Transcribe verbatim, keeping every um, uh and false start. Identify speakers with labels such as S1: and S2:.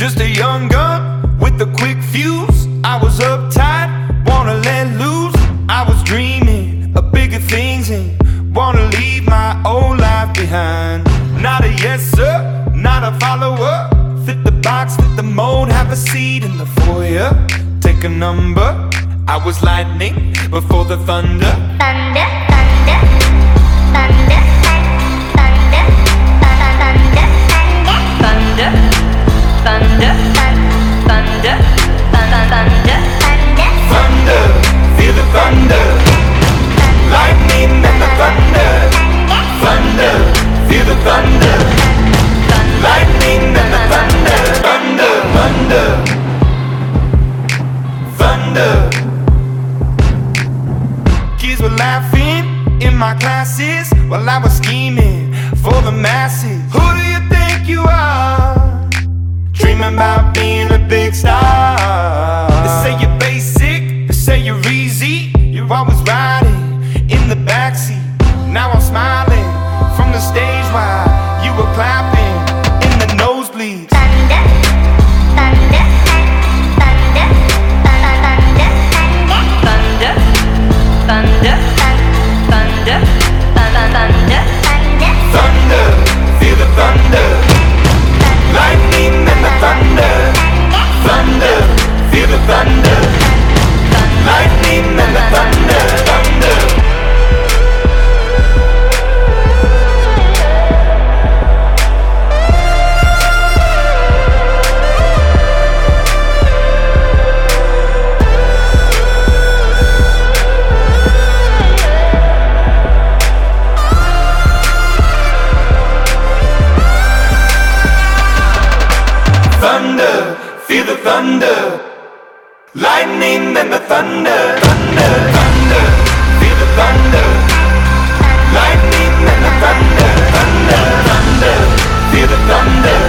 S1: Just a young gun with a quick fuse. I was uptight, wanna let loose. I was dreaming of bigger things and wanna leave my old life behind. Not a yes sir, not a follower. Fit the box, fit the mold, have a seat in the foyer. Take a number. I was lightning before the thunder.
S2: Thunder, thunder, thunder, thunder, thunder, thunder, thunder, thunder, thunder, thunder,
S1: thunder, feel the thunder, lightning and the thunder, thunder, feel the thunder, lightning and the thunder, thunder, thunder, thunder. Kids were laughing in my classes while I was scheming for the masses. Who do you think you are? Dreaming about being a big star. They say you're basic, they say you're easy. You're always riding in the backseat. Now I'm smiling from the stage while you were clapping in the nosebleeds.
S2: thunder, thunder, thunder, thunder, thunder, thunder, thunder, thunder,
S1: thunder, feel the thunder, lightning and the thunder, thunder, feel the thunder, lightning and the thunder, thunder. Thunder, feel the thunder, lightning and the thunder, thunder, thunder, feel the thunder, lightning and the thunder, thunder, thunder, feel the thunder.